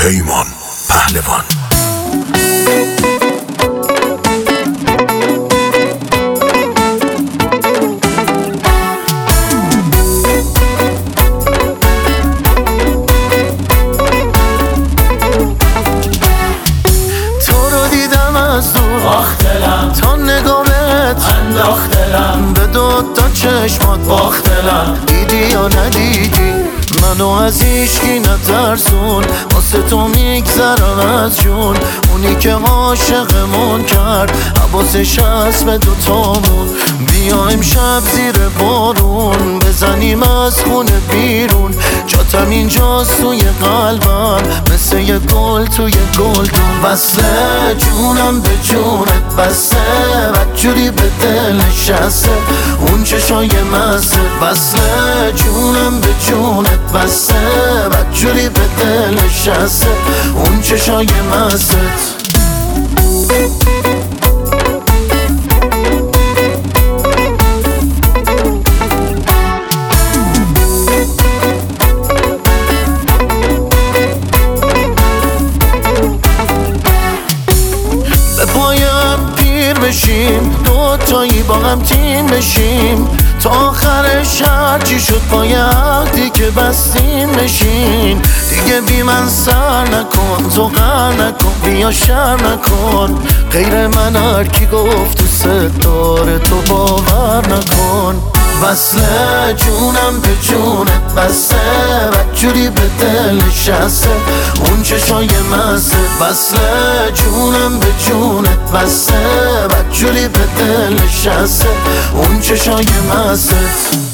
پیمان پهلوان. تو رو دیدم از دور باخت دلم، تا نگامت انداخت دلم، به دوتا چشمات باخت دلم. دیدی یا ندیدی منو از هیچکی نترسون، واسه تو میگذرم از جون. اونی که عاشقمون کرد حواسش هست به دوتامون. بیا امشب زیر بارون بزنیم از خونه بیرون. جاتم اینجاست توی قلبم مثل یه گل توی گلدون. بسته جونم به جونت بسته، بدجوری به دل نشسته اون چشای مسته. بسته جونم به جونت بسته، بدجوری به دل نشسته اون چشای مستت. به پایم پیر بشیم دوتایی با هم تیم بشیم، تا آخرش هرچی شد پای عهدی که بستیم بشین. دیگه بی من سر نکن، تو غر نکن، بیا شر نکن. غیر من هر کی گفت تو ستاره تو باور نکن. وصله جونم به جونت بسته، بدجوری به دل نشسته اون چشای مسته. وصله جونم به جونت بسته، بدجوری به دل نشسته اون چشای مستت.